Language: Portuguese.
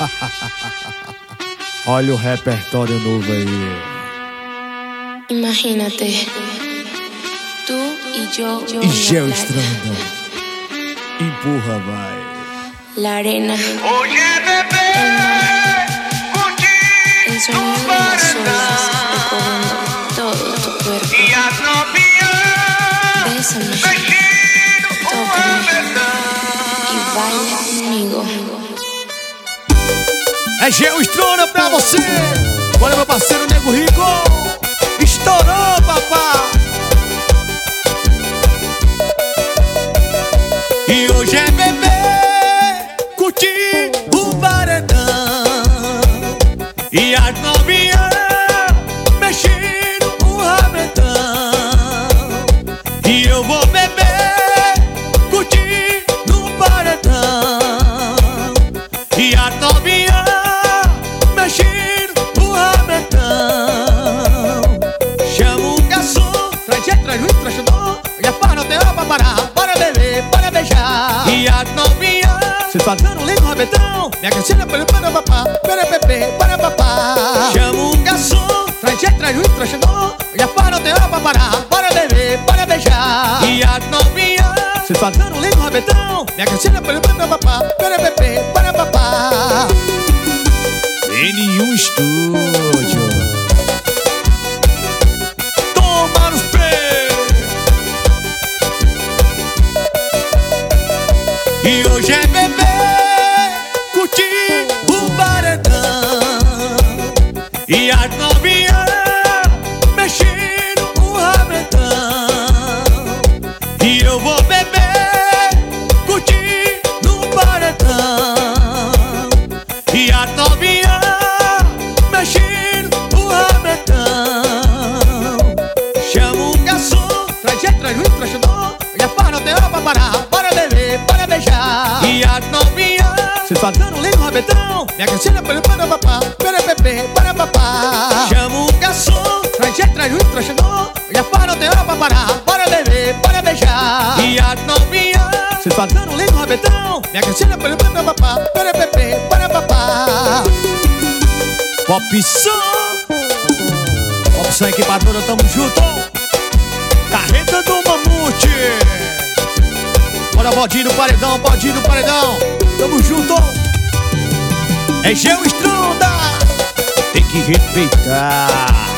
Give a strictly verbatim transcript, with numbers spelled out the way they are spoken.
Olha o repertório novo aí. Imagínate, tú y yo, yo E en Geo la playa. Estrada. Empurra, vai. La arena, Oye, bebé, el sonido de las olas recorriendo todo tu cuerpo. y as novinhas, Bésame, vestindo uma tócame verdade. y baila conmigo. É Geo Estrada pra você. Bora, meu parceiro Nego Rico. Estourou, papá. E hoje é bebê, curtir o paredão. E as novinhas mexendo o rabetão. E eu vou beber, curtir no paredão. E as novinhas mexendo o rabetão. Chama o garçom, traz jeito, traz ruim, traz tudor. E a farra não tem hora pra parar. Bora beber, bora beijar. E as novinhas cê tá dando lindo no rabetão. Minha cantina para para papá, para bebê, para papá. Chama o garçom, traz jeito, traz ruim, traz tudor. E a farra não tem hora pra parar. Bora beber, bora beijar. E as novinhas cê tá dando lindo no rabetão. Minha cantina para para papá, para bebê, para papá. N um Estúdio. Toma nos pés. E hoje é bebê, curtir o paredão. E as novinhas mexendo o rabetão. E eu vou beber, curtir no paredão. E as novinhas mexendo o rabetão. Chama o garçom, traz jeito, traz ruim, traz tudor. E a farra não tem hora pra parar. Bora beber, bora beijar. E as novinhas cê tá dando lindo no rabetão. Minha cantina para para papá, para bebê, para papá. Chama o garçom, traz jeito, traz ruim, traz tudor. E a farra não tem hora pra parar. Bora beber, bora beijar. E as novinhas cê tá dando lindo no rabetão. Minha cantina para para papá, para bebê, para papá. Pop Som, Pop Som Equipadora, tamo junto. Carreta do Mamute. Bora, bodinho do paredão, bodinho do paredão. Tamo junto. É Geo Estrada. Tem que respeitar.